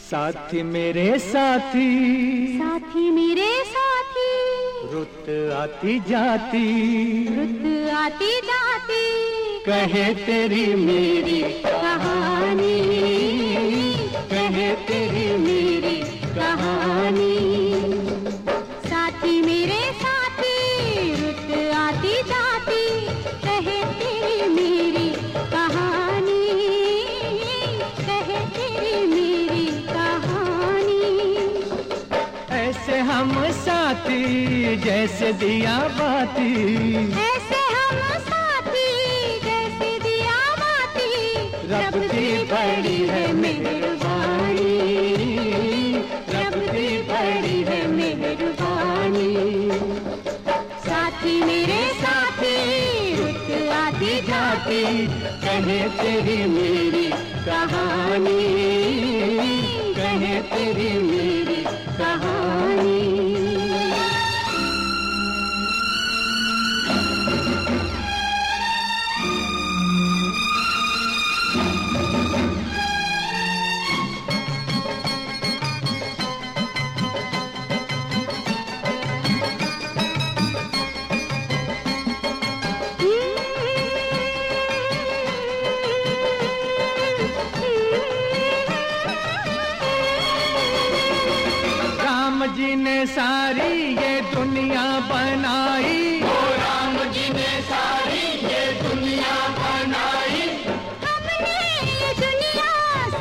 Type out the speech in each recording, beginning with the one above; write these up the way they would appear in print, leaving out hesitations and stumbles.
साथी मेरे साथी, साथी मेरे साथी, रुत आती जाती, रुत आती जाती, कहे तेरी मेरी कहानी, कहे तेरी मेरी कहानी। साथी मेरे साथी, रुत आती जाती, कहे तेरी मेरी कहानी, कहे तेरी मेरी कहानी। ऐसे हम साथी जैसे दिया बाती, ऐसे हम साथी जैसे दिया बाती, रब की बड़ी है मेहरबानी, रब की बड़ी है मेहरबानी। साथी मेरे साथी, रुत आती जाती, कहे तेरी मेरी कहानी, कहे तेरी मेरी कहानी। जी ने सारी ये दुनिया बनाई, ओ राम जी ने सारी ये दुनिया बनाई, हमने ये दुनिया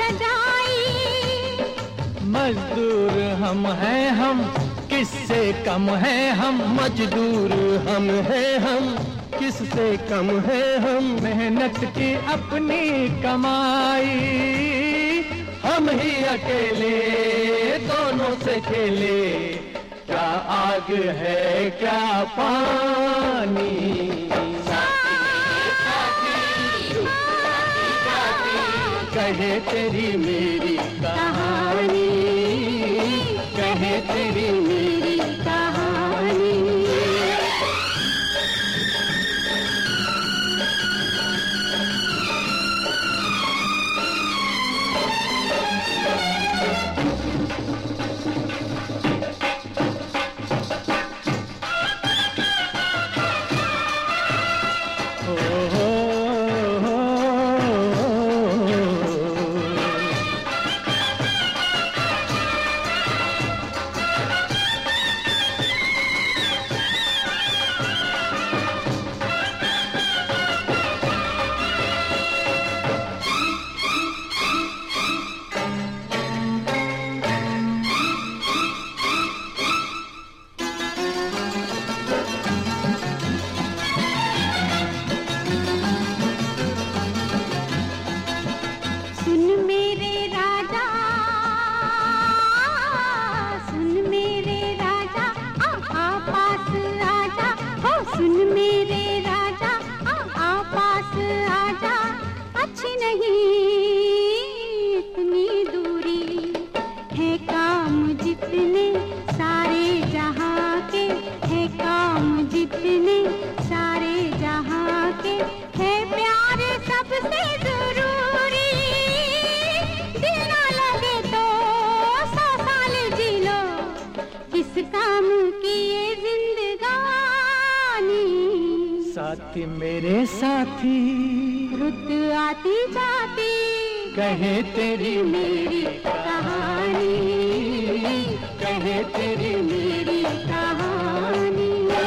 सजाई। मजदूर हम हैं हम, किससे कम है हम, मजदूर हम हैं हम, किससे कम है हम। मेहनत की अपनी कमाई, हम ही अकेले दोनों से खेले, क्या आग है क्या पानी। कहे तेरी मेरी कहानी, कहे तेरी मेरी कहानी। सुन मेरे राजा आ पास आजा, अच्छी नहीं इतनी दूरी, है काम जितने सारे जहां के, है काम जितने सारे जहां के, है प्यार सबसे जरूरी, दिल ना लगे तो 100 साल जी लो, किस काम की ये जिंदगानी। साथी मेरे साथी, रुत आती जाती, कहे तेरी मेरी कहानी, कहे तेरी मेरी कहानी।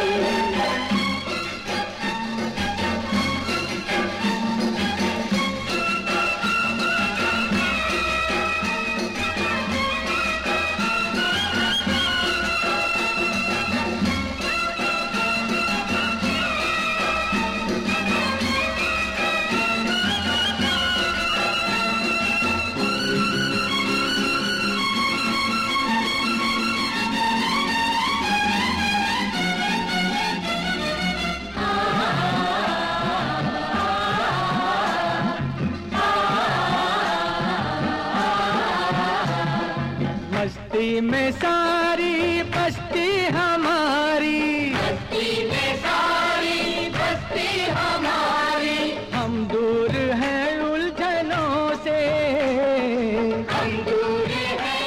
मस्ती में सारी बस्ती हमारी, मस्ती में सारी बस्ती हमारी, हम दूर हैं उलझनों से, हम दूर हैं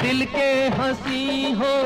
दिल के हंसी हो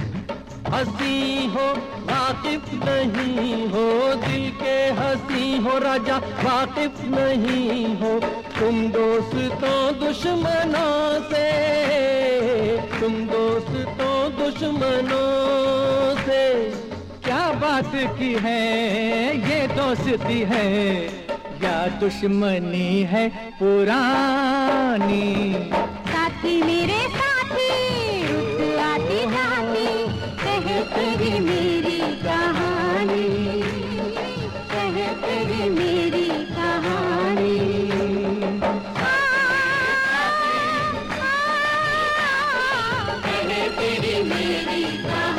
वाकिफ नहीं हो, दिल के हंसी हो राजा वाकिफ नहीं हो। तुम दोस्तों दुश्मनों से, तुम दोस्तों दुश्मनों से क्या बात की है, ये दोस्ती है या दुश्मनी है पुरानी। साथी मेरे साथी, रुत आती जाती, कहे तेरी मेरी कहानी, कहे तेरी मेरी कहानी। कहे तेरी मेरी कहानी।